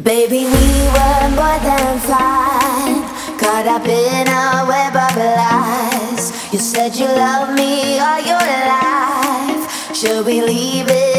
Baby, we were more than fine, caught up in a web of lies. You said you loved me all your life. Should we leave it